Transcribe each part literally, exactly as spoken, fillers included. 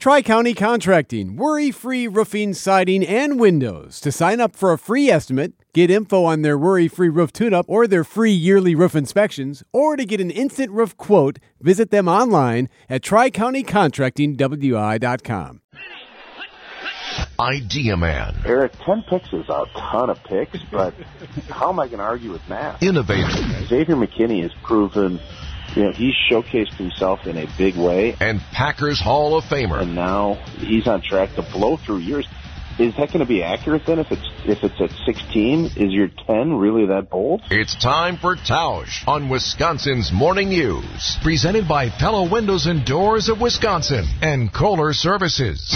Tri-County Contracting, worry-free roofing, siding, and windows. To sign up for a free estimate, get info on their worry-free roof tune-up or their free yearly roof inspections, or to get an instant roof quote, visit them online at tri county contracting w i dot com. Idea Man. Eric, ten picks is a ton of picks, but how am I going to argue with math? Innovator. Xavier McKinney has proven, you know, he's showcased himself in a big way. And Packers Hall of Famer. And now he's on track to blow through yours. Is that going to be accurate then if it's if it's at sixteen? Is your ten really that bold? It's time for Tausch on Wisconsin's Morning News. Presented by Pella Windows and Doors of Wisconsin and Kohler Services.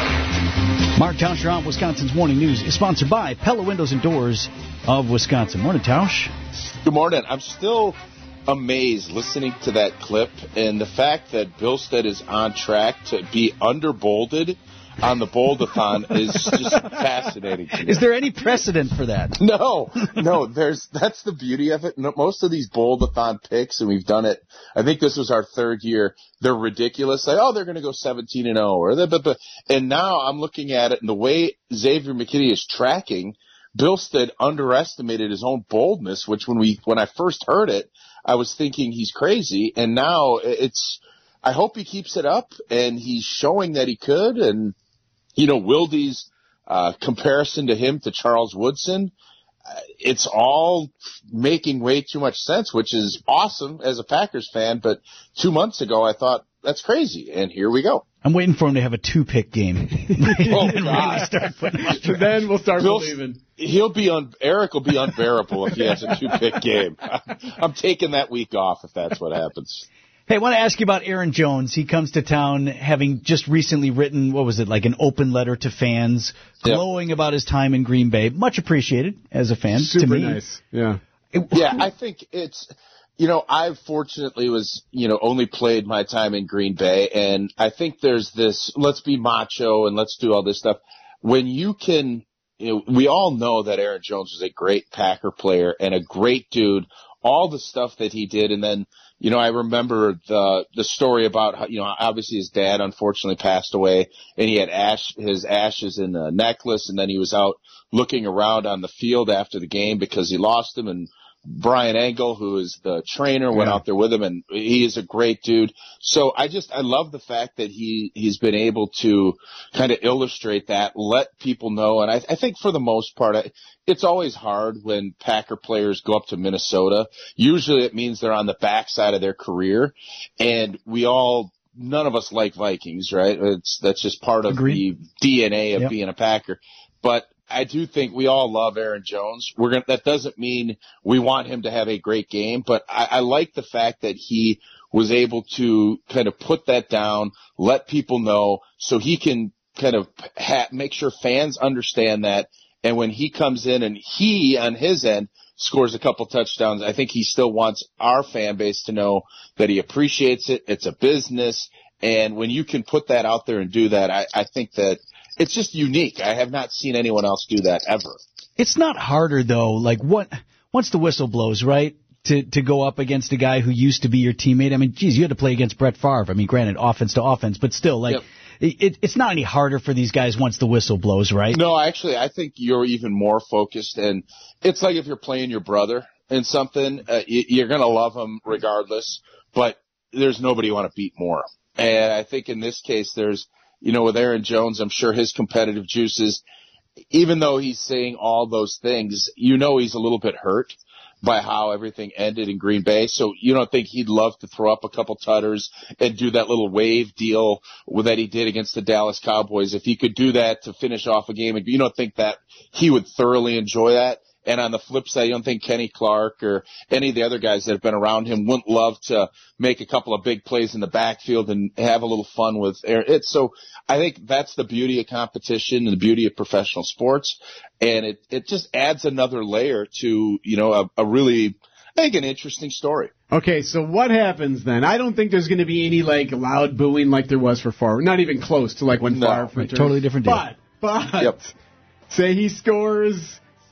Mark Tausch on Wisconsin's Morning News is sponsored by Pella Windows and Doors of Wisconsin. Morning, Tausch. Good morning. I'm still amazed listening to that clip and the fact that Billstead is on track to be under-bolded on the Bold-a-thon is just fascinating to me. Is there any precedent for that? No, no. There's that's the beauty of it. No, most of these Bold-a-thon picks, and we've done it. I think this was our third year. They're ridiculous. Like, oh, they're going to go seventeen and oh, or the, and now I'm looking at it, and the way Xavier McKinney is tracking, Billstead underestimated his own boldness. Which when we when I first heard it, I was thinking he's crazy, and now it's. I hope he keeps it up, and he's showing that he could, and. You know, Wilde's uh, comparison to him to Charles Woodson, uh, it's all making way too much sense, which is awesome as a Packers fan. But two months ago, I thought, that's crazy. And here we go. I'm waiting for him to have a two-pick game. Oh, God. So then we'll start Bill, believing. He'll be un- Eric will be unbearable if he has a two-pick game. I'm taking that week off if that's what happens. Hey, I want to ask you about Aaron Jones. He comes to town having just recently written, what was it, like an open letter to fans, glowing yep. about his time in Green Bay. Much appreciated as a fan. Super to me. nice. Yeah. Yeah, I think it's, you know, I fortunately was, you know, only played my time in Green Bay, and I think there's this, let's be macho and let's do all this stuff. When you can, you know, we all know that Aaron Jones was a great Packer player and a great dude, all the stuff that he did, and then, you know, I remember the the story about how, you know, obviously his dad unfortunately passed away, and he had ash his ashes in a necklace, and then he was out looking around on the field after the game because he lost him, and Brian Engel, who is the trainer, went yeah. out there with him, and he is a great dude. So I just, I love the fact that he, he's been able to kind of illustrate that, let people know. And I, I think for the most part, I, it's always hard when Packer players go up to Minnesota. Usually it means they're on the backside of their career, and we all, none of us like Vikings, right? It's, that's just part of Agreed. the D N A of yep. being a Packer. But I do think we all love Aaron Jones. We're gonna, that doesn't mean we want him to have a great game, but I, I like the fact that he was able to kind of put that down, let people know, so he can kind of ha- make sure fans understand that. And when he comes in and he, on his end, scores a couple touchdowns, I think he still wants our fan base to know that he appreciates it. It's a business. And when you can put that out there and do that, I, I think that it's just unique. I have not seen anyone else do that ever. It's not harder, though. Like, what once the whistle blows, right, to to go up against a guy who used to be your teammate. I mean, geez, you had to play against Brett Favre. I mean, granted, offense to offense, but still, like, yep. it, it's not any harder for these guys once the whistle blows, right? No, actually, I think you're even more focused. And it's like if you're playing your brother in something, uh, you're going to love him regardless, but there's nobody you want to beat more. And I think in this case, there's, you know, with Aaron Jones, I'm sure his competitive juices, even though he's saying all those things, you know he's a little bit hurt by how everything ended in Green Bay. So you don't think he'd love to throw up a couple tutters and do that little wave deal that he did against the Dallas Cowboys. If he could do that to finish off a game, you don't think that he would thoroughly enjoy that? And on the flip side, you don't think Kenny Clark or any of the other guys that have been around him wouldn't love to make a couple of big plays in the backfield and have a little fun with it. So I think that's the beauty of competition and the beauty of professional sports. And it, it just adds another layer to, you know, a, a really, I think, an interesting story. Okay, so what happens then? I don't think there's going to be any, like, loud booing like there was for Favre. Not even close to, like, when no, Favre returned. Totally different deal. But, but, yep. say he scores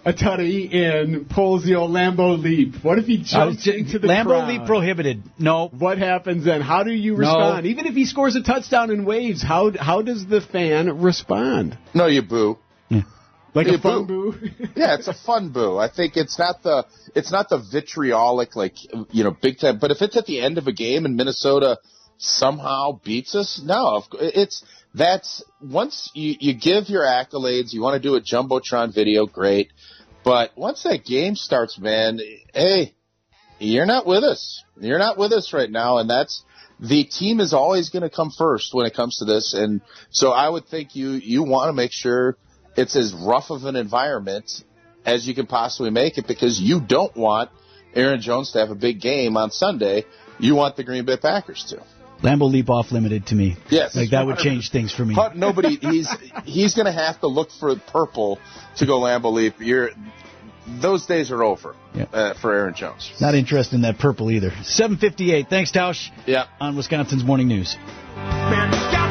a tutty and pulls the old Lambeau leap? What if he jumps just, into the Lambeau crowd? leap prohibited. No. What happens then? How do you respond? No. Even if he scores a touchdown and waves, how how does the fan respond? No, you boo. Yeah. Like You a fun boo? boo. Yeah, it's a fun boo. I think it's not the it's not the vitriolic, like, you know, big time. But if it's at the end of a game and Minnesota somehow beats us, no, it's that's once you you give your accolades, you want to do a jumbotron video, great. But once that game starts, man, hey, you're not with us. You're not with us right now, and that's the team is always going to come first when it comes to this. And so I would think you you want to make sure it's as rough of an environment as you can possibly make it, because you don't want Aaron Jones to have a big game on Sunday. You want the Green Bay Packers to. Lambeau leap off limited to me. Yes. Like that would change things for me. Nobody, he's he's going to have to look for purple to go Lambeau leap. You're, those days are over yeah. uh, for Aaron Jones. Not interested in that purple either. seven fifty-eight. Thanks, Tausch. Yeah. On Wisconsin's Morning News. Man,